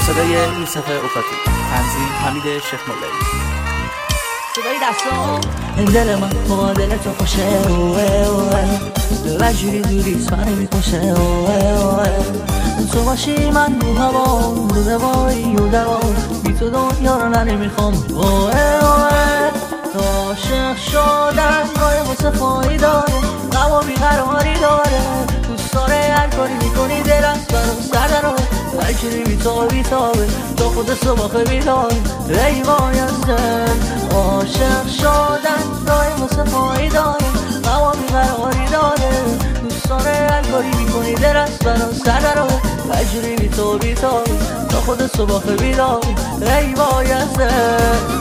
صدای یوسف اوکاتی، تنظیم حمید شیخ مولوی. صدای دستام دل من با دل تو خوشه، وجوری دوری سانه میکشه. تو باشی من رو هوا، رو دوایی و دوا، بی تو دنیا رو نمیخوام. عاشق شدن راه واسه فایی داره، غم و بیقراری داره. دوست داره هر کاری میکنی دلت برام سر داره، هرچی بیتابه تا خود صبح بیدار. ای وای از دل عاشق شدن راه واسه فایی داره، غم و بیقراری داره. دوست داره هر کاری میکنی دلت برام سر داره، هرچی بیتابه تا خود صبح بیدار. ای وای از دل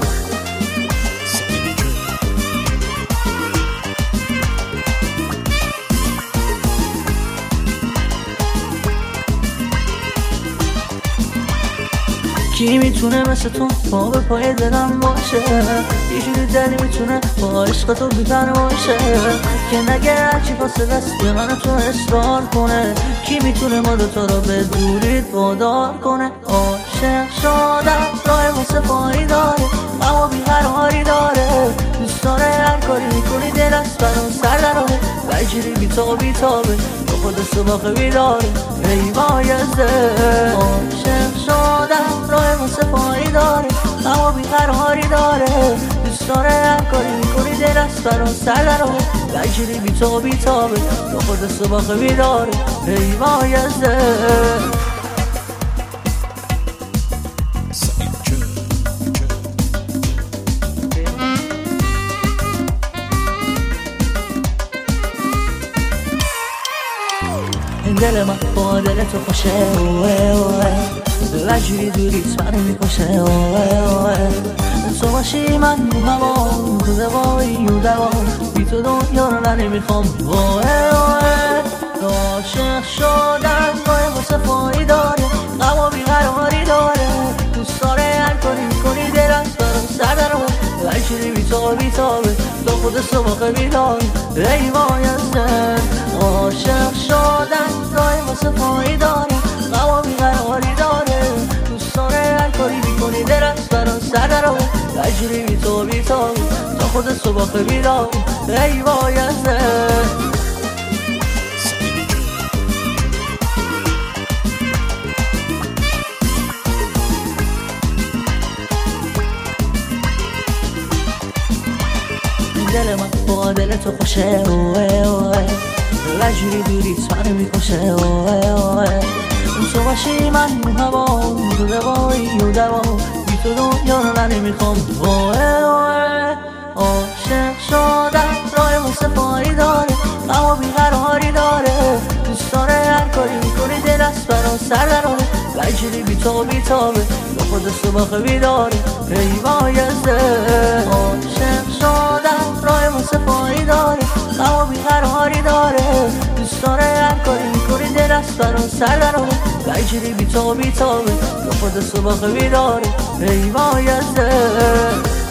کی میتونه مثل تو پا به پای دلم باشه؟ یه جوری دلی میتونه با عشق تو بی‌پروا باشه که نگه هرچی فاصله است به من تو اصرار کنه. کی میتونه ما دوتا رو به دوریت وادار کنه؟ عاشق شدن راه واسه پایی داره، اما بیقراری داره. دوست داره هر کاری میکنی دلت برام سر داره، وجری بیتابه تا خود صبح بیداره. ای وای از دل عاشق شدن راه واسه پایی داره، اما بیقراری داره. دوست داره هر کاری میکنی دلت برام سر داره، وجری بیتابه تا خود صبح بیداره. ای وای از دل دل من با دل تو خوشه، وجوری دوری سانه میکشه. تو باشی من رو هوا، رو دوایی و دوا، بی تو دنیا رو نمیخوام. عاشق شدن راه واسه فایی داره، غم و بیقراری داره. دوست داره هر کاری میکنی دلت برام سر داره، وجوری بیتابه تا خود صبح بیدار. ای وای از دل عاشق شدن راه واسه پایی داره، غم و بیقراری داره. دوست داره هر کاری میکنی دلت برام سر داره، وجوری بیتابه تا خود صبح بیدار. ای وای از دل دل من با دل تو خوشه، وجوری دوری سانه میکشه. تو باشی من رو هوا، رو دوایی و دوا، بی تو دنیا رو نمیخوام. عاشق شدن راه واسه پایی داره، غم و بیقراری داره. دوست داره هر کاری میکنی دلت برام سر داره، وجری بیتابه تا خود صبح بیداره. ای وای از دل عاشق شدن راه واسه پایی داره، غم و بیقراری داره. دوست داره هر کاری میکنی دلت برام سر داره، وجری بیتابه تا خود صبح بیداره. ای وای از دل